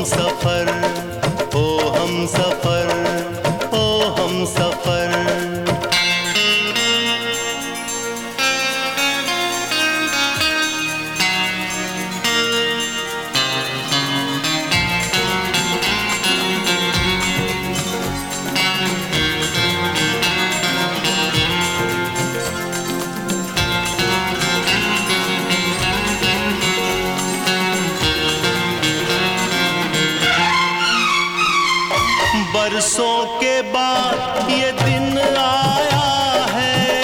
सफर, ओ हम सफर, ओ हम सफर। बरसों के बाद ये दिन आया है,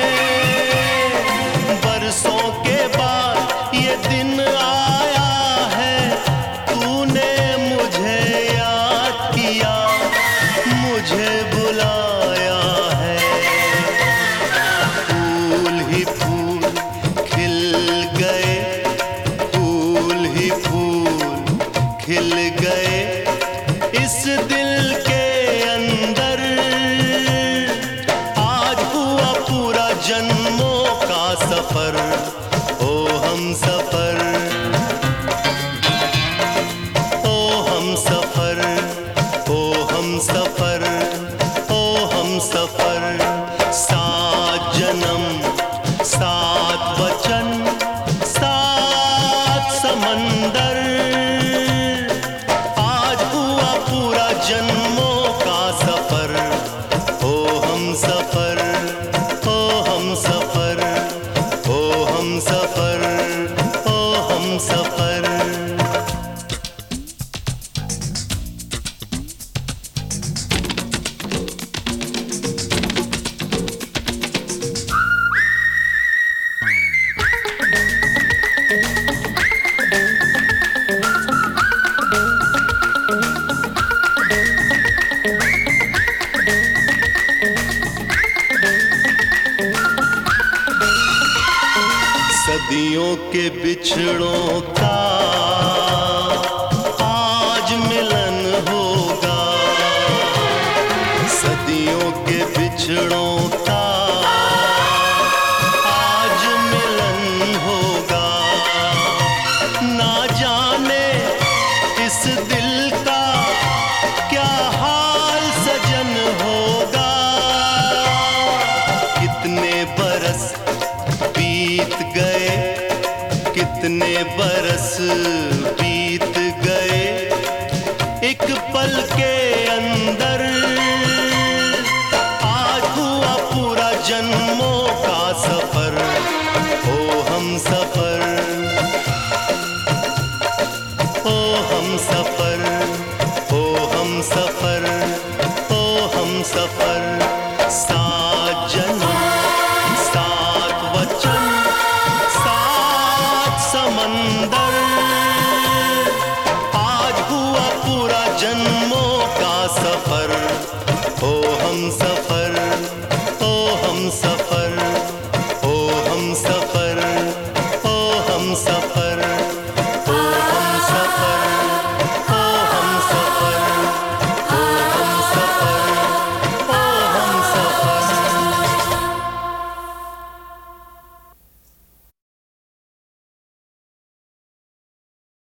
बरसों के बाद ये दिन आया है। तूने मुझे याद किया, मुझे बुलाया है। फूल ही फूल खिल गए, फूल ही फूल खिल गए इस दिल के अंदर। आज हुआ पूरा जन्मों का सफर, ओ हम सफर, ओ हम सफर, ओ हम सफर, ओ हम सफर। सात जन्म, सात वचन, सात समंदर। जन्मों का सफर, ओ हम सफर, ओ हम सफर, ओ हम सफर, ओ हम सफर। सदियों के बिछड़ों का आज मिलन होगा, सदियों के बिछड़ों का आज मिलन होगा। ना जाने इस दिल का क्या हाल सजन होगा। कितने बरस बीत गए, कितने बरस बीत गए एक पल के अंदर। आज हुआ पूरा जन्मों का सफर, ओ हम सफर, ओ हम सफर, ओ हम सफर, ओ हम सफर। सात जन्म, सात वचन, सात समंदर। आज हुआ पूरा जन्मों का सफर, ओ हम सफर, ओ हम सफर, ओ हम सफर, ओ हम सफर, ओ हम सफर।